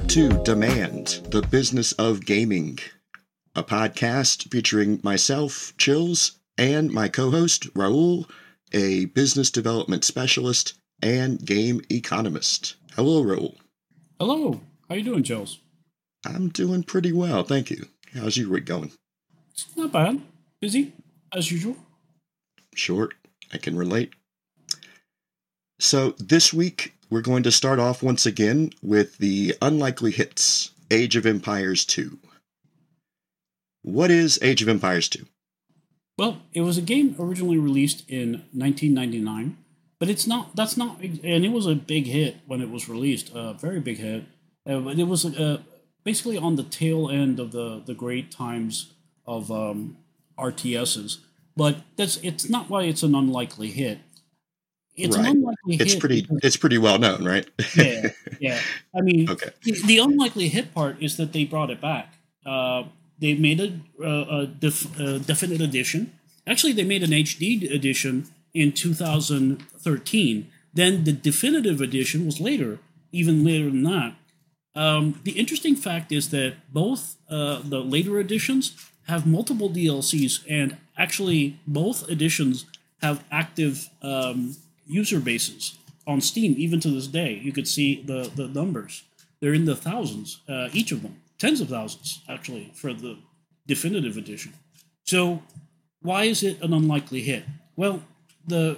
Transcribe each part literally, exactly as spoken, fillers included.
to Demand, the Business of Gaming, a podcast featuring myself, Chills, and my co-host, Raul, a business development specialist and game economist. Hello, Raul. Hello. How you doing, Chills? I'm doing pretty well, thank you. How's your week going? It's not bad. Busy, as usual. Short. I can relate. So this week, we're going to start off once again with the Unlikely Hits, Age of Empires two. What is Age of Empires two? Well, it was a game originally released in nineteen ninety-nine, but it's not, that's not, and it was a big hit when it was released, a very big hit. Uh, but it was uh, basically on the tail end of the, the great times of um, R T Ss. But that's it's not why it's an unlikely hit. It's right. an unlikely it's hit. Pretty, because, it's pretty well known, right? yeah, yeah. I mean, okay. the, the unlikely hit part is that they brought it back. Uh, they made a, a, a, def, a definite edition. Actually, they made an H D edition in two thousand thirteen. Then the definitive edition was later, even later than that. Um, the interesting fact is that both uh, the later editions have multiple D L Cs, and actually both editions have active um, user bases on Steam, even to this day. You could see the, the numbers. They're in the thousands, uh, each of them. Tens of thousands, actually, for the definitive edition. So why is it an unlikely hit? Well, the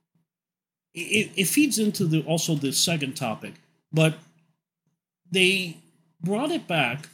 it, it feeds into the also the second topic, but they brought it back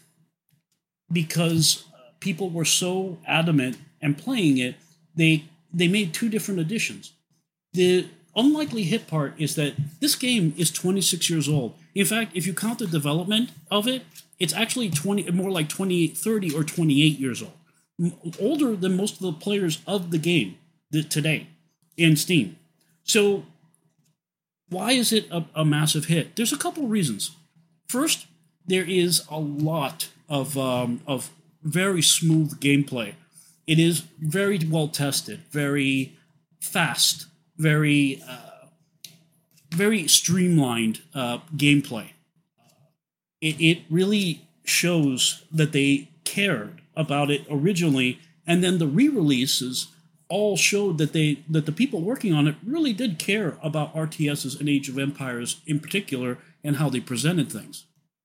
because people were so adamant and playing it, they they made two different editions. The unlikely hit part is that this game is twenty-six years old. In fact, if you count the development of it, it's actually twenty, more like twenty-eight, thirty, or twenty-eight years old. M- older than most of the players of the game th- today in Steam. So why is it a, a massive hit? There's a couple reasons. First, there is a lot of um, of very smooth gameplay. It is very well tested, very fast, very uh, very streamlined uh, gameplay. It, it really shows that they cared about it originally, and then the re-releases all showed that they that the people working on it really did care about R T Ss and Age of Empires in particular and how they presented things.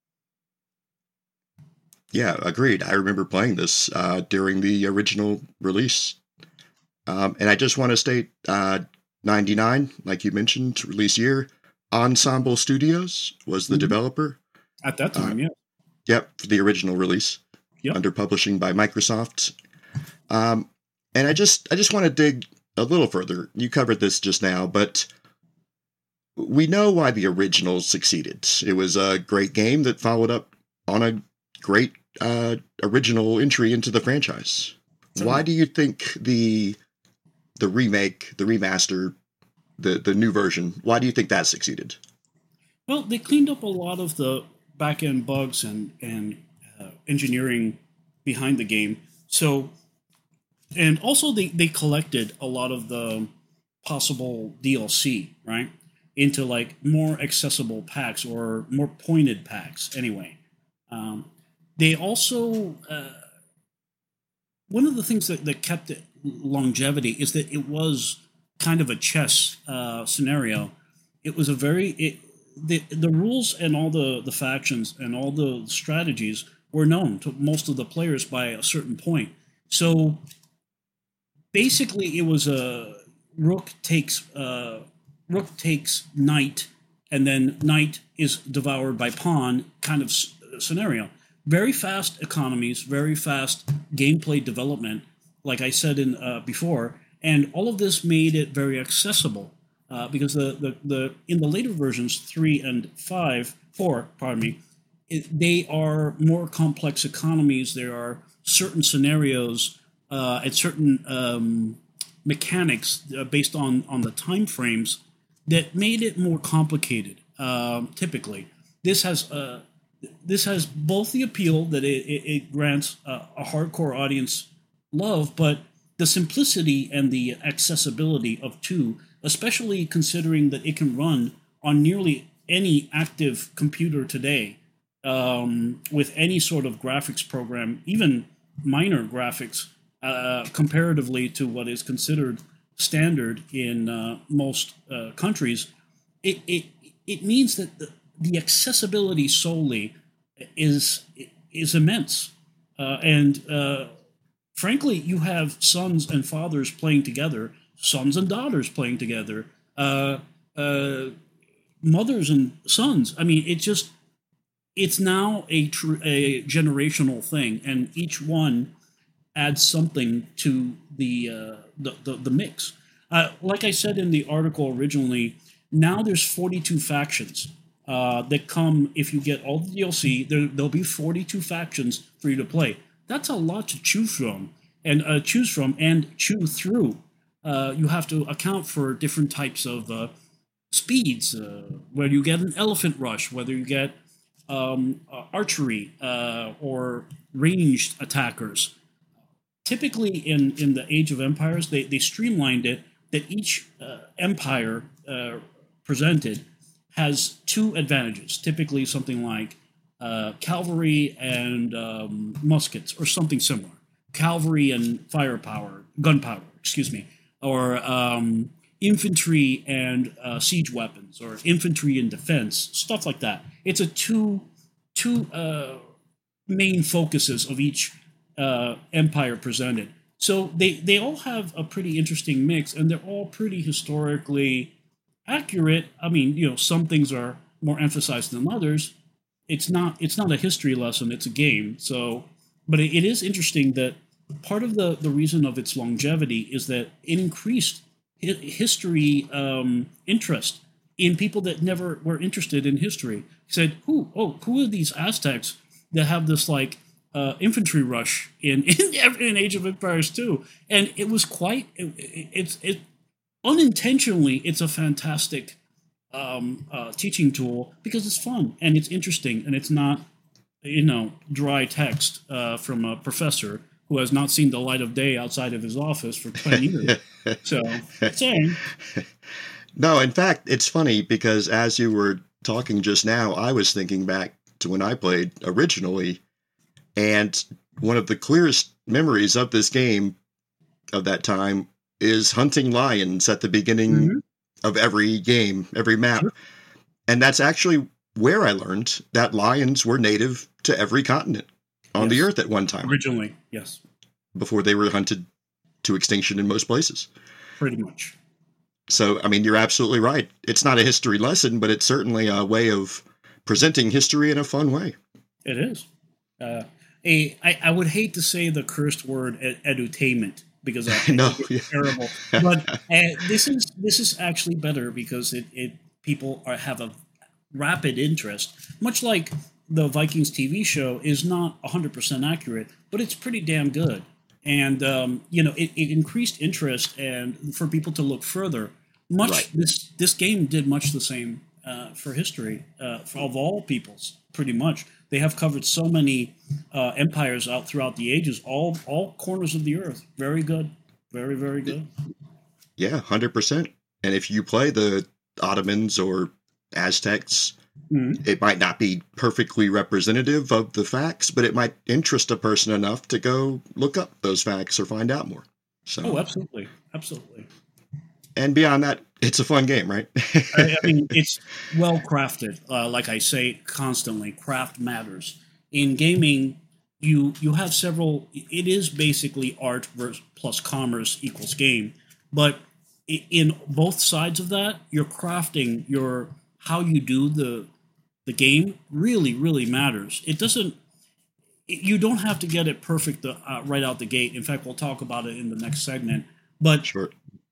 Yeah, agreed. I remember playing this uh, during the original release. Um, and I just want to state, uh, ninety-nine, like you mentioned, release year, Ensemble Studios was the mm-hmm. developer. At that time, uh, yeah. Yep, for the original release, yep. under publishing by Microsoft. Um, and I just, I just want to dig a little further. You covered this just now, but we know why the original succeeded. It was a great game that followed up on a great uh, original entry into the franchise. Certainly. Why do you think the the remake, the remaster, the, the new version, why do you think that succeeded? Well, they cleaned up a lot of the back-end bugs and, and uh, engineering behind the game. So, and also they, they collected a lot of the possible D L C, right, into like more accessible packs or more pointed packs anyway. Um, They also, uh, one of the things that, that kept it longevity is that it was kind of a chess uh, scenario. It was a very, it, the the rules and all the, the factions and all the strategies were known to most of the players by a certain point. So basically it was a rook takes, uh, rook takes knight, and then knight is devoured by pawn kind of s- scenario. Very fast economies, very fast gameplay development, like I said in uh, before, and all of this made it very accessible uh, because the, the the in the later versions three and five, four, pardon me, it, they are more complex economies. There are certain scenarios uh, and certain um, mechanics uh, based on on the time frames that made it more complicated. Um, typically, this has. Uh, This has both the appeal that it, it, it grants a, a hardcore audience love, but the simplicity and the accessibility of two, especially considering that it can run on nearly any active computer today, um, with any sort of graphics program, even minor graphics, uh, comparatively to what is considered standard in uh, most uh, countries, it, it it means that the, the accessibility solely is is immense, uh, and uh, frankly, you have sons and fathers playing together, sons and daughters playing together, uh, uh, mothers and sons. I mean, it just it's now a tr- a generational thing, and each one adds something to the uh, the, the the mix. Uh, like I said in the article originally, now there's forty-two factions uh, that come if you get all the D L C. There, there'll be forty-two factions for you to play. That's a lot to choose from and uh, choose from and chew through. Uh, you have to account for different types of uh, speeds, uh, whether you get an elephant rush, whether you get um, uh, archery uh, or ranged attackers. Typically, in, in the Age of Empires, they, they streamlined it that each uh, empire uh, presented has two advantages. Typically, something like uh, cavalry and um, muskets, or something similar. Cavalry and firepower, gunpowder, excuse me, or um, infantry and uh, siege weapons, or infantry and defense, stuff like that. It's a two two uh, main focuses of each uh, empire presented. So they they all have a pretty interesting mix, and they're all pretty historically accurate. I mean, you know, some things are more emphasized than others. It's not it's not a history lesson; it's a game. So, but it, it is interesting that part of the the reason of its longevity is that it increased hi- history um, interest in people that never were interested in history. Said, "Who? Oh, who are these Aztecs that have this like uh, infantry rush in, in in Age of Empires two?" And it was quite it, it, it's it unintentionally it's a fantastic um, uh, teaching tool because it's fun and it's interesting and it's not, you know, dry text uh, from a professor who has not seen the light of day outside of his office for ten years. So, saying. No, in fact, it's funny because as you were talking just now, I was thinking back to when I played originally, and one of the clearest memories of this game of that time is hunting lions at the beginning Mhm. of every game, every map. Sure. And that's actually where I learned that lions were native to every continent on the Yes. earth at one time Originally, yes, before they were hunted to extinction in most places. pretty much. So, I mean, you're absolutely right. It's not a history lesson, but it's certainly a way of presenting history in a fun way. It is. Uh, a, I, I would hate to say the cursed word ed- edutainment because I, I No, think yeah. it's terrible. But uh, this is this is actually better because it, it people are have a rapid interest, much like the Vikings T V show is not one hundred percent accurate, but it's pretty damn good. And um, you know, it, it increased interest and for people to look further. Much Right. this this game did much the same uh, for history uh, for, of all peoples. Pretty much, they have covered so many uh, empires out throughout the ages, all all corners of the earth. Very good, very very good. Yeah, one hundred percent. And if you play the Ottomans or Aztecs, Mhm. it might not be perfectly representative of the facts, but it might interest a person enough to go look up those facts or find out more. So, Oh, absolutely, absolutely. and beyond that, it's a fun game, right? I, I mean, it's well crafted. Uh, like I say constantly, craft matters in gaming. You you have several. It is basically art versus plus commerce equals game, but i- in both sides of that, your crafting, your how you do the the game really really matters. It doesn't. You don't have to get it perfect uh, right out the gate. In fact, we'll talk about it in the next segment. But Sure.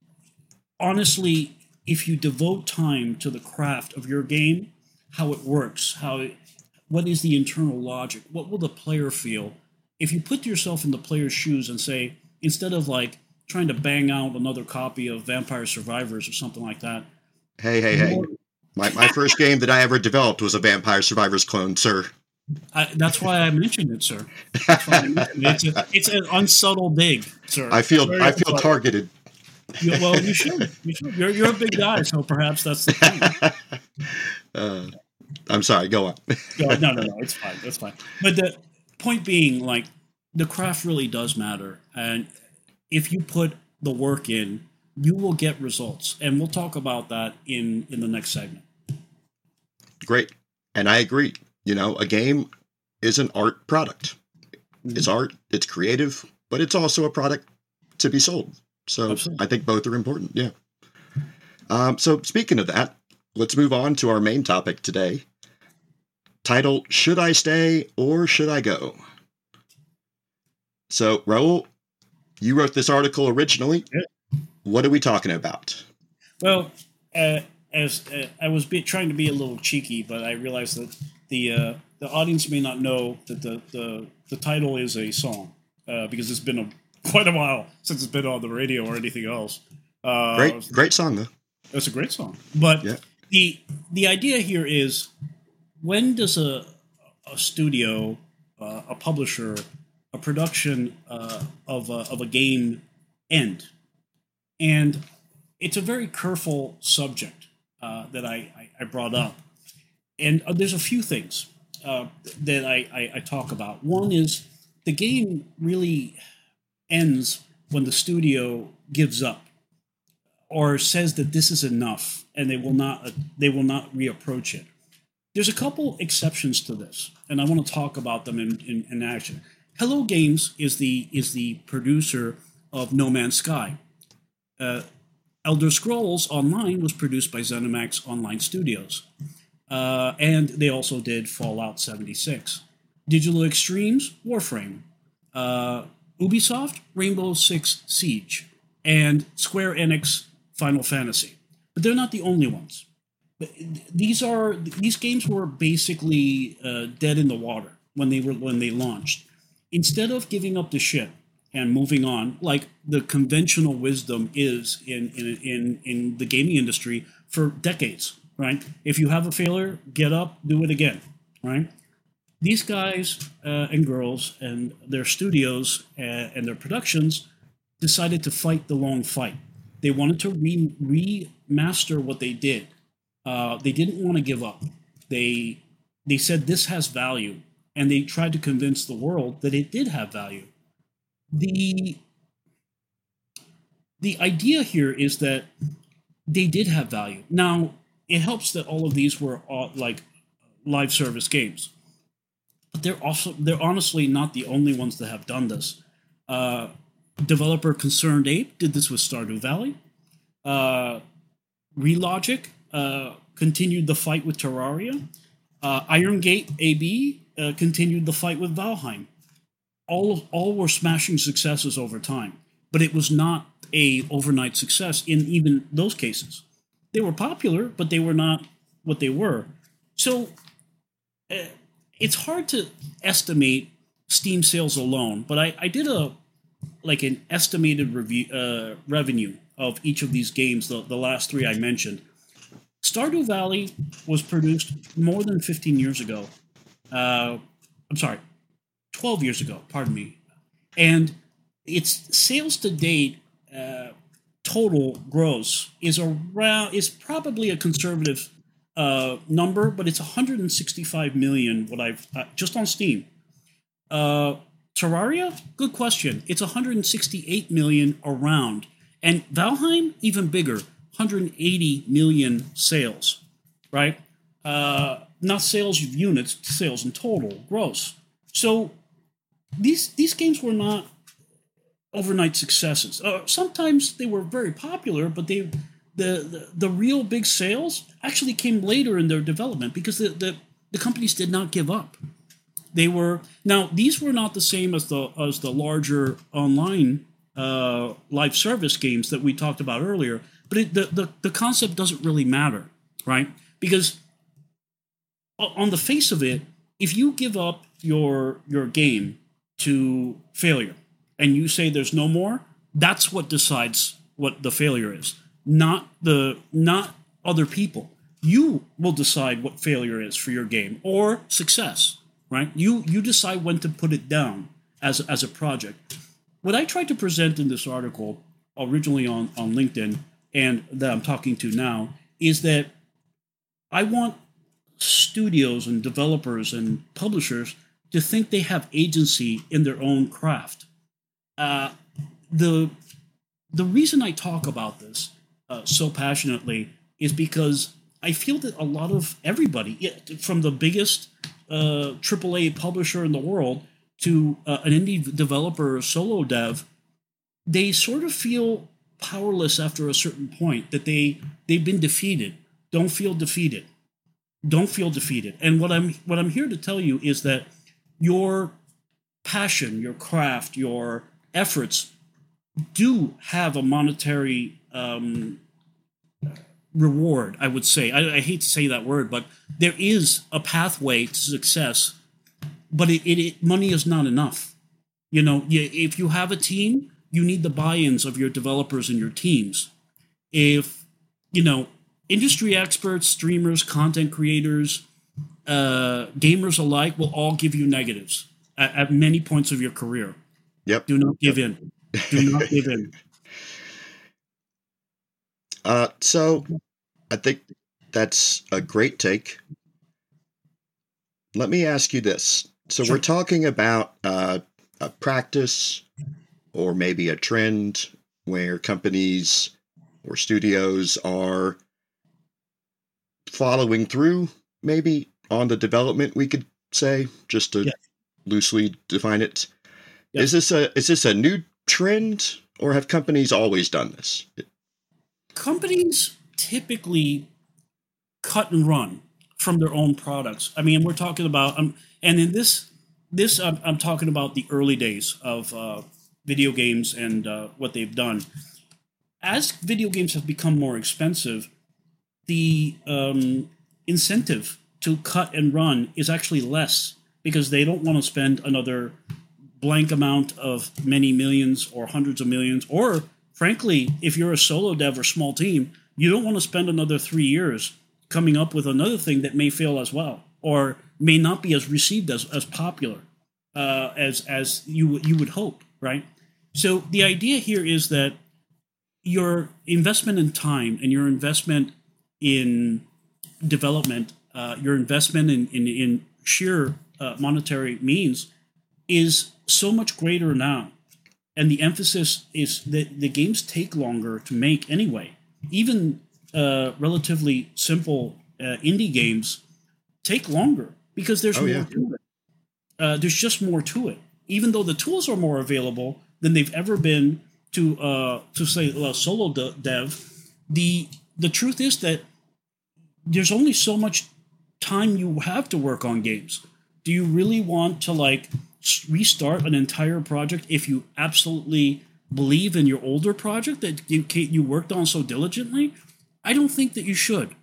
honestly, if you devote time to the craft of your game, how it works, how it, what is the internal logic, what will the player feel? If you put yourself in the player's shoes and say, instead of like trying to bang out another copy of Vampire Survivors or something like that, Hey, hey, hey. more, My, my first game that I ever developed was a Vampire Survivors clone, sir. I, that's why I mentioned it, sir. That's why I mentioned it. It's, a, it's an unsubtle dig, sir. I feel Very I feel unsubtle. targeted. You, well, you should. You should. You're, you're a big guy, so perhaps that's the thing. uh, I'm sorry. Go on. No, no, no, no. It's fine. It's fine. But the point being, like, the craft really does matter, and if you put the work in, you will get results, and we'll talk about that in in the next segment. Great, and I agree. You know, a game is an art product. Mm-hmm. It's art. It's creative, but it's also a product to be sold. So Absolutely. I think both are important. Yeah. Um, so speaking of that, let's move on to our main topic today. Titled, Should I Stay or Should I Go? So, Raul, you wrote this article originally. Yeah. What are we talking about? Well, uh, as uh, I was be- trying to be a little cheeky, but I realized that the uh, the audience may not know that the, the, the title is a song, uh, because it's been a, quite a while since it's been on the radio or anything else. Uh, great, great song, though. That's a great song. But yeah. the the idea here is, when does a, a studio, uh, a publisher, a production uh, of, a, of a game end? And it's a very careful subject uh, that I, I, I brought up. And uh, there's a few things uh, that I, I, I talk about. One is the game really ends when the studio gives up or says that this is enough and they will not uh, they will not reapproach it. There's a couple exceptions to this, and I want to talk about them in, in, in action. Hello Games is the is the producer of No Man's Sky. Uh, Elder Scrolls Online was produced by ZeniMax Online Studios, uh, and they also did Fallout seventy-six. Digital Extremes, Warframe. Uh, Ubisoft, Rainbow Six Siege. And Square Enix, Final Fantasy. But they're not the only ones. These are these games were basically uh, dead in the water when they were when they launched. Instead of giving up the ship and moving on, like the conventional wisdom is in in in, in the gaming industry for decades, right? If you have a failure, get up, do it again, right? These guys uh, and girls and their studios uh, and their productions decided to fight the long fight. They wanted to re- remaster what they did. Uh, they didn't want to give up. They they said this has value, and they tried to convince the world that it did have value. The the idea here is that they did have value. Now, it helps that all of these were all, like live service games, but they're also they're honestly not the only ones that have done this. Uh, developer Concerned Ape did this with Stardew Valley. Uh, Relogic uh, continued the fight with Terraria. Uh, Iron Gate A B uh, continued the fight with Valheim. All of, all were smashing successes over time, but it was not a overnight success in even those cases. They were popular, but they were not what they were. So uh, it's hard to estimate Steam sales alone, but I, I did a like an estimated review, uh, revenue of each of these games, the, the last three I mentioned. Stardew Valley was produced more than fifteen years ago. Uh, I'm sorry, twelve years ago, pardon me. And its sales to date, uh, total gross, is around is probably a conservative uh, number, but it's one hundred sixty-five million. What I've uh, just on Steam. Uh, Terraria, good question. It's one hundred sixty-eight million around, and Valheim even bigger, one hundred eighty million sales. Right? Uh, not sales of units, sales in total, gross. So these these games were not overnight successes. Uh, sometimes they were very popular, but they the, the the real big sales actually came later in their development because the, the, the companies did not give up. They were now these were not the same as the as the larger online uh, live service games that we talked about earlier. But it, the, the the concept doesn't really matter, right? Because on the face of it, if you give up your your game to failure and you say there's no more, that's what decides what the failure is, not the not other people. You will decide what failure is for your game or success, right? You you decide when to put it down as as a project. What I tried to present in this article originally on on LinkedIn and that I'm talking to now is that I want studios and developers and publishers to think they have agency in their own craft. Uh, the the reason I talk about this uh, so passionately is because I feel that a lot of everybody, from the biggest uh, triple A publisher in the world to uh, an indie developer or solo dev, they sort of feel powerless after a certain point, that they they've been defeated. Don't feel defeated. Don't feel defeated. And what I'm what I'm here to tell you is that your passion, your craft, your efforts do have a monetary um, reward, I would say. I, I hate to say that word, but there is a pathway to success, but it, it, it, money is not enough. You know, you, if you have a team, you need the buy-ins of your developers and your teams. If, you know, industry experts, streamers, content creators, uh, gamers alike will all give you negatives at, at many points of your career. Yep. Do not give yep. in. Do not give in. Uh, so I think that's a great take. Let me ask you this. So Sure. we're talking about uh, a practice or maybe a trend where companies or studios are following through maybe on the development, we could say, just to Yeah. loosely define it. Yeah. Is this a is this a new trend, or have companies always done this? Companies typically cut and run from their own products. I mean, we're talking about, um, and in this, this I'm, I'm talking about the early days of uh, video games and uh, what they've done. As video games have become more expensive, the um, incentive to cut and run is actually less because they don't want to spend another blank amount of many millions or hundreds of millions, or frankly, if you're a solo dev or small team, you don't want to spend another three years coming up with another thing that may fail as well, or may not be as received as, as popular uh, as as you you would hope, right? So the idea here is that your investment in time and your investment in development, uh, your investment in in, in sheer uh, monetary means is so much greater now. And the emphasis is that the games take longer to make anyway. Even uh, relatively simple uh, indie games take longer because there's Oh, more yeah. to it. Uh, there's just more to it. Even though the tools are more available than they've ever been to uh, to say a solo de- dev, the the truth is that there's only so much time you have to work on games. Do you really want to like restart an entire project if you absolutely believe in your older project that you you worked on so diligently? I don't think that you should.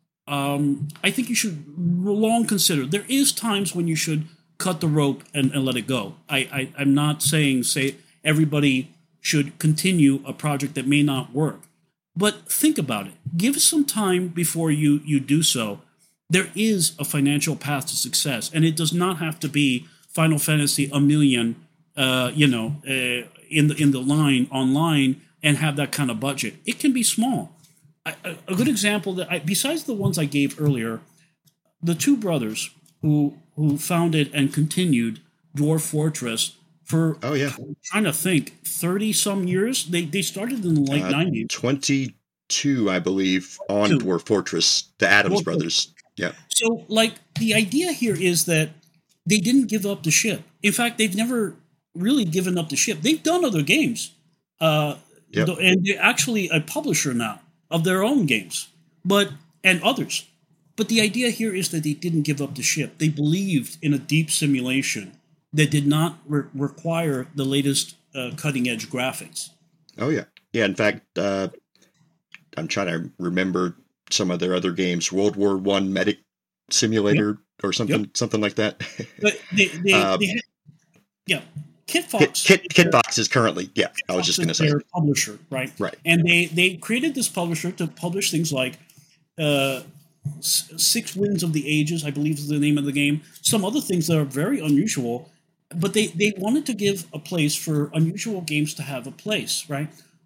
Um, I think you should long consider. There is times when you should cut the rope and, and let it go. I, I I'm not saying say everybody should continue a project that may not work, but think about it. Give some time before you you do so. There is a financial path to success, and it does not have to be Final Fantasy a million, uh, you know, uh, in the in the line online and have that kind of budget. It can be small. I, a, a good example that I, besides the ones I gave earlier, the two brothers who who founded and continued Dwarf Fortress for Oh, yeah. I'm trying to think thirty some years. They they started in the late Uh, nineties. twenty-two, I believe, on Two. Dwarf Fortress, the Adams Dwarf brothers. Yeah. So, like, the idea here is that they didn't give up the ship. In fact, they've never really given up the ship. They've done other games, uh, Yep. th- and they're actually a publisher now of their own games, but and others. But the idea here is that they didn't give up the ship. They believed in a deep simulation that did not re- require the latest uh, cutting edge graphics. Oh, yeah. Yeah, in fact, uh, I'm trying to remember some of their other games. World War One Medic Simulator or something Yep. something like that. But they, they, Uh, they had, yeah, Kit Kit, Fox. Kit, Kitbox is currently, yeah, I was Fox just is going to say. their publisher, right? Right. And they they created this publisher to publish things like uh, S- Six Winds of the Ages, I believe is the name of the game. Some other things that are very unusual, but they they wanted to give a place for unusual games to have a place, right?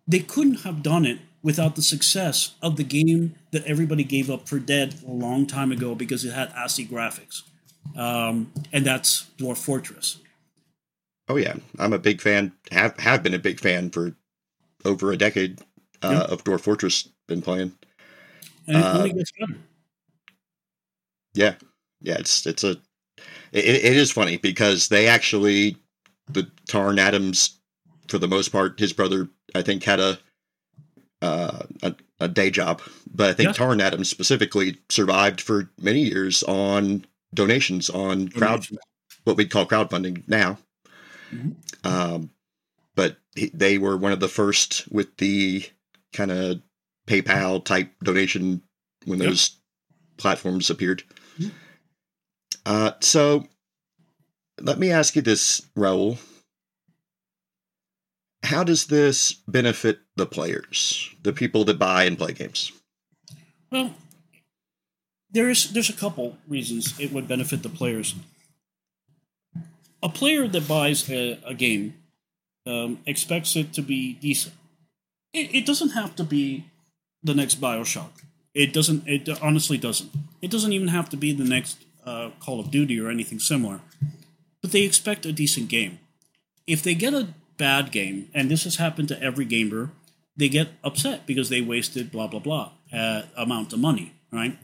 they couldn't have done it without the success of the game that everybody gave up for dead a long time ago because it had ASCII graphics. Um, and that's Dwarf Fortress. Oh yeah, I'm a big fan. Have have been a big fan for over a decade uh, Yeah. of Dwarf Fortress. Been playing, And it uh, only gets better. yeah, yeah. It's it's a it, it is funny because they actually the Tarn Adams, for the most part, his brother I think had a uh, a, a day job, but I think Yes. Tarn Adams specifically survived for many years on donations on crowd, Donations. what we'd call crowdfunding now. Mhm. Um, but he, they were one of the first with the kind of PayPal type donation when Yep. those platforms appeared. Mhm. Uh, so let me ask you this, Raul. How does this benefit the players, the people that buy and play games? Well, there's there's a couple reasons it would benefit the players. A player that buys a, a game um, expects it to be decent. It, it doesn't have to be the next Bioshock. It doesn't. It honestly doesn't. It doesn't even have to be the next uh, Call of Duty or anything similar. But they expect a decent game. If they get a bad game, and this has happened to every gamer, they get upset because they wasted blah blah blah uh, amount of money, right?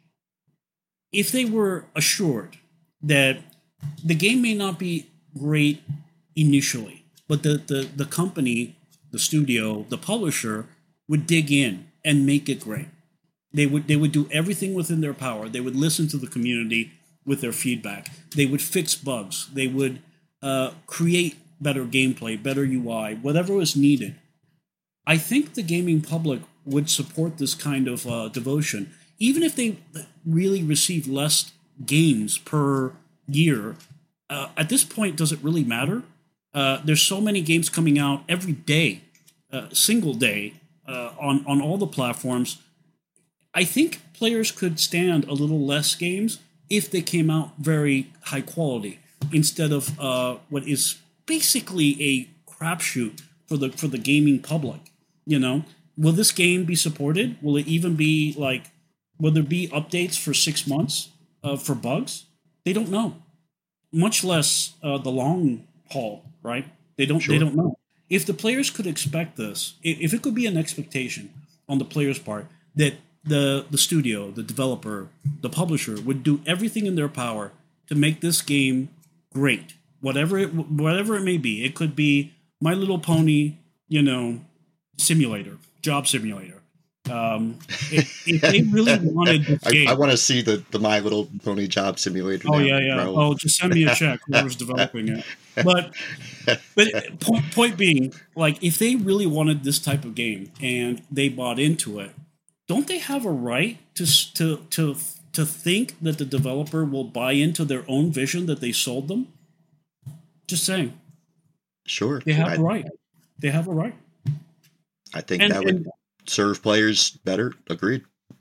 If they were assured that the game may not be great initially, but the, the, the company, the studio, the publisher would dig in and make it great. They would they would do everything within their power. They would listen to the community with their feedback. They would fix bugs. They would uh, create better gameplay, better U I, whatever was needed. I think the gaming public would support this kind of uh, devotion, even if they really receive less games per year. Uh, at this point, does it really matter? Uh, there's so many games coming out every day, uh, single day, uh, on on all the platforms. I think players could stand a little less games if they came out very high quality instead of uh, what is basically a crapshoot for the for the gaming public. You know, will this game be supported? Will it even be like? Will there be updates for six months uh, for bugs? They don't know. Much less uh, the long haul, right? They don't. Sure. They don't know. If the players could expect this, if it could be an expectation on the players' part that the the studio, the developer, the publisher would do everything in their power to make this game great, whatever it whatever it may be. It could be My Little Pony, you know, simulator, job simulator. Um, if, if they really wanted this I, game, I want to see the, the My Little Pony job simulator. oh now, yeah, yeah. Raul. Oh, just send me a check, whoever's developing it. But but point point being, like, if they really wanted this type of game and they bought into it, don't they have a right to s- to to to think that the developer will buy into their own vision that they sold them? Just saying, Sure. they have I, a right. They have a right. I think And that would and serve players better. Agreed.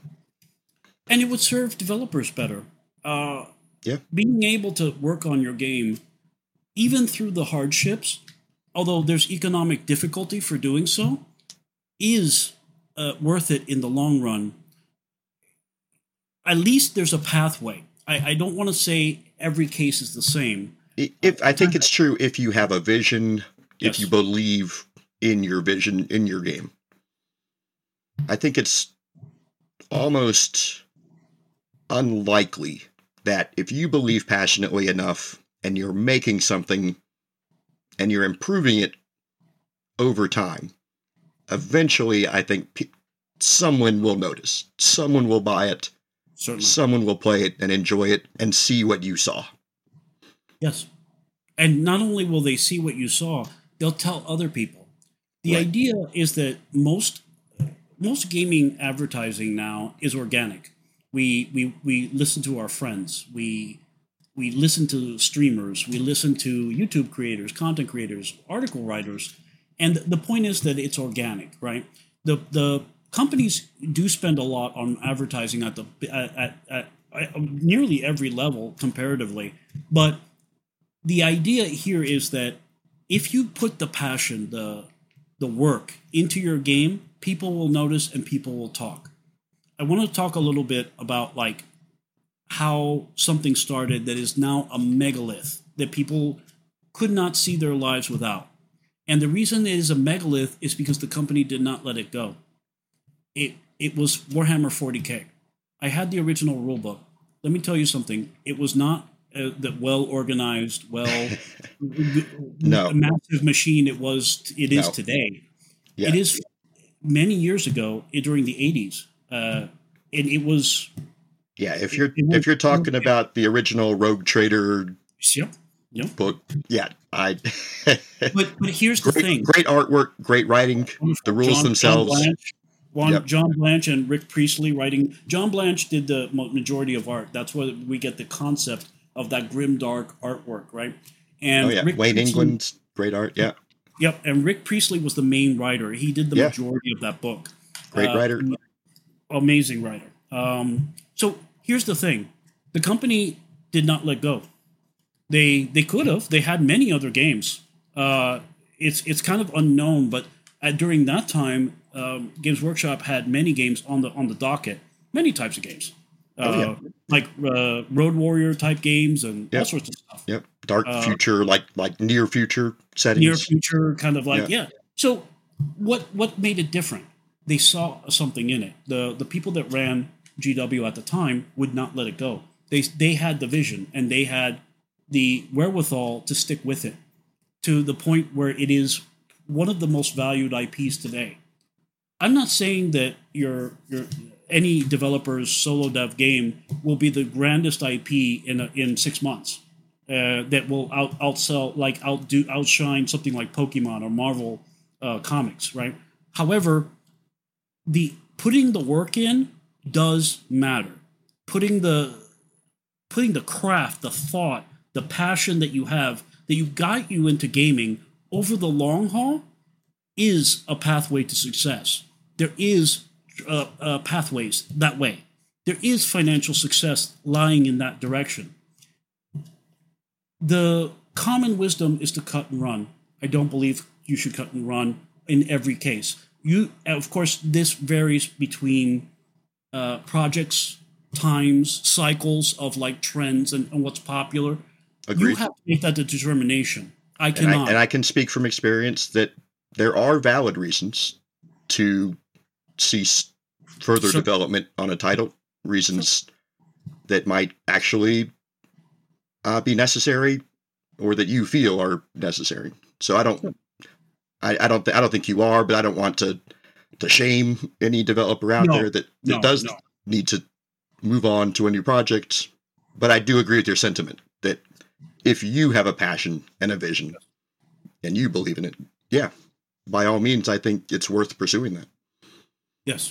and it would serve developers better. Uh, Yeah. being able to work on your game, even through the hardships, although there's economic difficulty for doing so, is uh, worth it in the long run. At least there's a pathway. I, I don't want to say every case is the same. I- If I think it's true if you have a vision, if Yes. you believe in your vision in your game. I think it's almost unlikely that if you believe passionately enough and you're making something and you're improving it over time, eventually I think pe- someone will notice. Someone will buy it. Certainly. Someone will play it and enjoy it and see what you saw. Yes. And not only will they see what you saw, they'll tell other people. The Right. idea is that most most gaming advertising now is organic. We we we listen to our friends. We we listen to streamers. We listen to YouTube creators, content creators, article writers, and the point is that it's organic, right? The the companies do spend a lot on advertising at the at, at, at, at nearly every level comparatively, but the idea here is that if you put the passion, the the work into your game, people will notice and people will talk. I want to talk a little bit about like how something started that is now a megalith that people could not see their lives without. And the reason it is a megalith is because the company did not let it go. It it was Warhammer forty K. I had the original rulebook. Let me tell you something. It was not uh, that well organized, well, no. massive machine it was. It is no. today. Yeah. It is many years ago during the eighties, uh, and it was. Yeah, if you're it, it if you're talking about the original Rogue Trader yep, yep. book, yeah, I. but but here's the great, thing: great artwork, great writing, the rules John, themselves. John Blanche, Juan, yep. John Blanche and Rick Priestley writing. John Blanche did the majority of art. That's where we get the concept of that grim, dark artwork, right? And oh yeah, Rick Wayne Priestley, England's great art. Yeah. Yep, and Rick Priestley was the main writer. He did the yeah. majority of that book. Great uh, writer. Amazing writer. Um, so here's the thing: the company did not let go. They they could have. They had many other games. Uh, it's it's kind of unknown, but at, during that time, um, Games Workshop had many games on the on the docket. Many types of games, uh, oh, yeah. like uh, Road Warrior type games and yep. all sorts of stuff. Yep, dark uh, future, like like near future settings. Near future, kind of like yeah. yeah. So what what made it different? They saw something in it. The the people that ran G W at the time would not let it go. They they had the vision and they had the wherewithal to stick with it to the point where it is one of the most valued I Ps today. I'm not saying that your your any developer's solo dev game will be the grandest I P in a, in six months uh, that will out outsell like outdo outshine something like Pokemon or Marvel uh, comics, right? However, the putting the work in does matter. Putting the putting the craft, the thought, the passion that you have that you got you into gaming over the long haul is a pathway to success. There is uh, uh, pathways that way. There is financial success lying in that direction. The common wisdom is to cut and run. I don't believe you should cut and run in every case. You, of course, this varies between uh, projects, times, cycles of like trends and, and what's popular. Agreed. You have to make that determination. I and cannot. I, and I can speak from experience that there are valid reasons to cease further Sure. development on a title, reasons sure. that might actually uh, be necessary or that you feel are necessary. So I don't, sure. I, I don't, th- I don't think you are, but I don't want to to shame any developer out no, there that, that no, does no. need to move on to a new project. But I do agree with your sentiment that if you have a passion and a vision and you believe in it, yeah, by all means, I think it's worth pursuing that. Yes.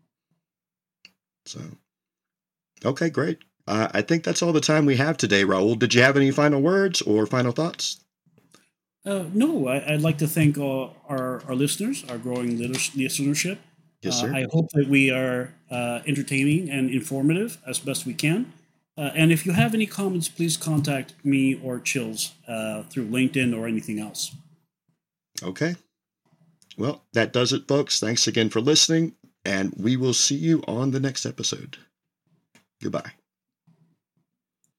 So, okay, great. Uh, I think that's all the time we have today, Raul. Did you have any final words or final thoughts? Uh, no, I, I'd like to thank all our, our listeners, our growing listenership. Yes, sir. Uh, I hope that we are uh, entertaining and informative as best we can. Uh, and if you have any comments, please contact me or Chills uh, through LinkedIn or anything else. Okay. Well, that does it, folks. Thanks again for listening, and we will see you on the next episode. Goodbye.